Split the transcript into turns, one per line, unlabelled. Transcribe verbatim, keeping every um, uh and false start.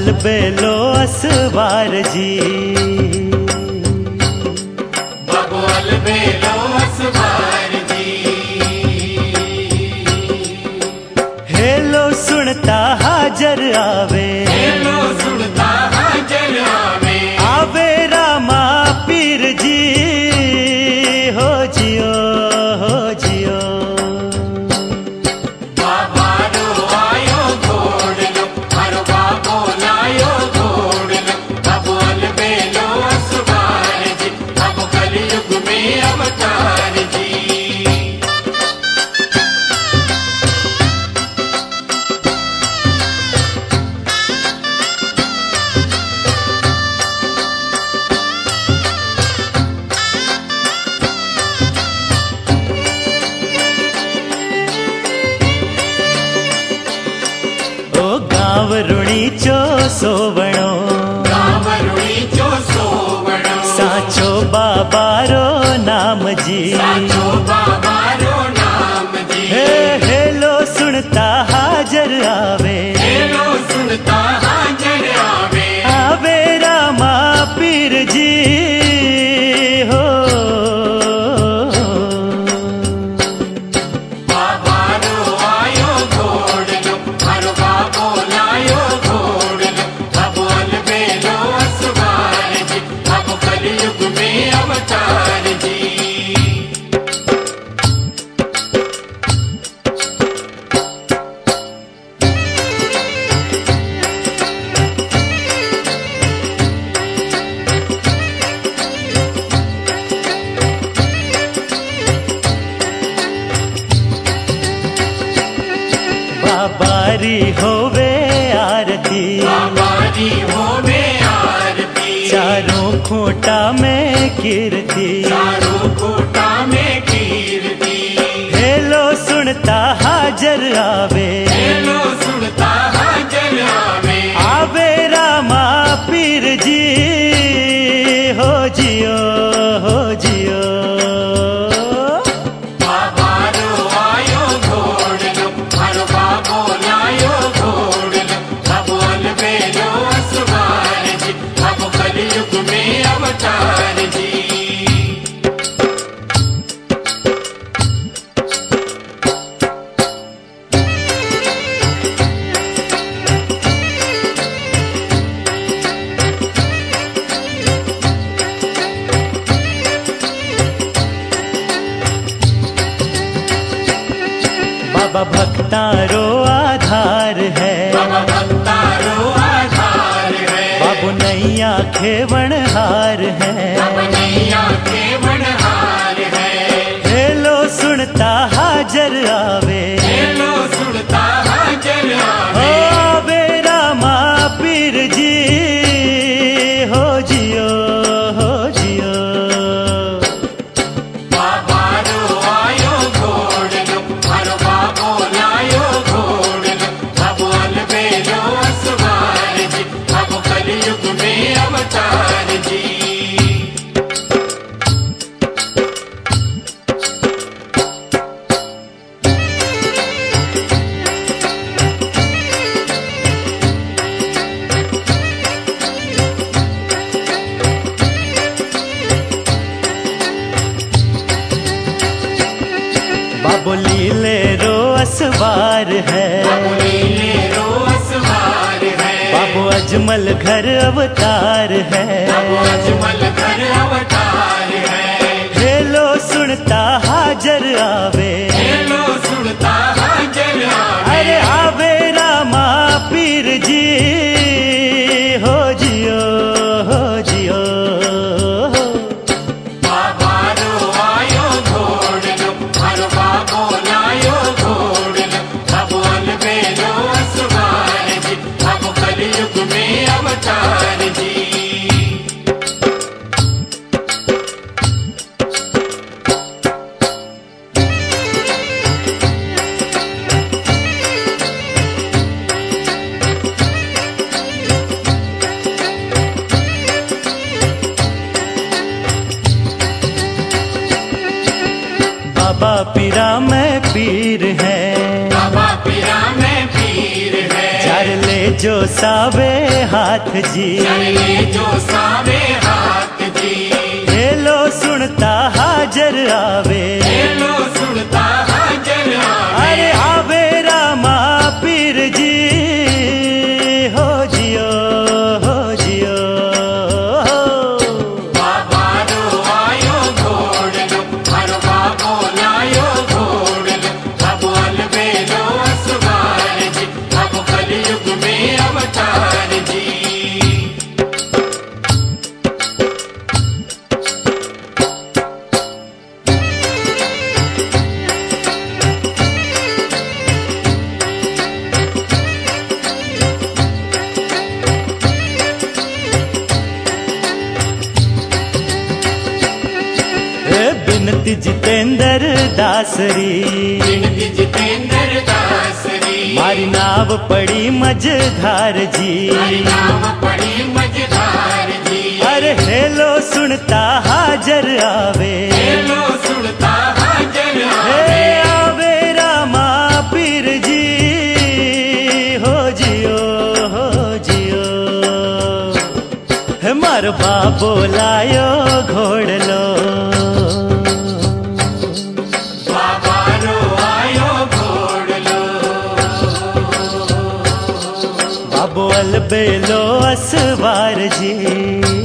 अलबेलो असवार जी,
बाबू अलबेलो असवार जी।
Hello सुनता हाजर आवे,
हेलो सुनता हाजर आवे,
आवे रामा पीर जी, हो जियो हो जियो।
बाबा रो आयो घोड़ लो, हर बाबो लायो घोड़ लो। बाबू अलबेलो असवार जी, अब कलयुग में अवतार जी।
गांवरुणी चो सोवणो,
गांवरुणी चो सोवणो,
साचो बाबारो नाम जी,
साचो बाबारो नाम जी।
हे हेलो सुनता हाजर आवे,
हेलो सुनता हाजर आवे,
आवे रामा पीर जी, हो
बाबा रो आयो घोड़ लो, हर बाबो लायो घोड़ लो। बाबू अलबेलो असवार जी, अब कलयुग में अवतार जी।
बाबारी होवे आरती,
बाबारी होवे आरती,
चारों खूंटा में कीर्ति,
चारों कोटा में कीर्ति।
हेलो सुनता हाजर आवे,
हेलो सुनता हाजर आवे,
आवे रामा पीर जी, हो जियो हो जियो।
बाबा रो आयो घोड़ लो, हर बाबो लायो घोड़ लो। बाबू अलबेलो असवार जी, अब कलयुग में अवतार जी। बाबा भक्तारो आधार है, बाबा भक्तारो आधार है,
बाबू नैया खेवनहार है,
बाबा नैया खेवनहार है।
हेलो सुनता हाजर आवे,
हेलो सुनता हाजर
हो
आवे,
आवे रामा पीर जी, हो जियो हो जियो।
बाबा रो आयो घोड़ लो, हर बाबो लायो घोड़ लो। बाबू अलबेलो असवार जी, अब कलयुग में अवतार जी।
बाबू लीले रो असवार है,
बाबू लीले रो असवार है,
बाबू अजमल घर अवतार है,
बाबू अजमल घर अवतार है।
हेलो सुनता हाजर आवे,
हेलो सुनता हाजर आवे,
अरे आवे रामा पीर जी, हो जियो हो जियो।
बाबा रो आयो घोड़ लो, हर बाबो लायो घोड़ लो। बाबू अलबेलो असवार जी, अब कलयुग में अवतार जी।
बाबा पीरा में पीर है,
बाबा पीरा में पीर है,
चार ले जो सावे हाथ जी,
चले जो सावे हाथ जी।
हेलो सुनता हाजर आवे,
हेलो सुनता हाजर आवे।
अरे आवे रामा पीर जी, हो जियो हो जियो।
बाबा रो आयो घोड़ लो, हर बाबो लायो घोड़ लो। अब अलबेलो असवार जी, अब कलयुग में अवतार जी।
बिनती जितेंद्र दासरी,
बिनती जितेंद्र दासरी।
मारी नाव पड़ी मझधार जी,
हरि नाम पड़ी मझधार जी।
अरे हेलो सुनता हाजर आवे,
हेलो सुनता हाजर
हे
आवे।
आवे रामा पीर जी, हो जियो हो जियो। हे मार बाबो लायो घोड़ लो,
बाबा रो आयो घोड़ लो।
बाबो अलबेलो असवार जी।